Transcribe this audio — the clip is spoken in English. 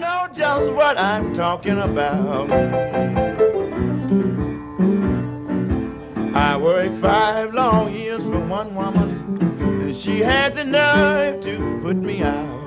know just what I'm talking about. I worked 5 long years for one woman, and she had the nerve to put me out.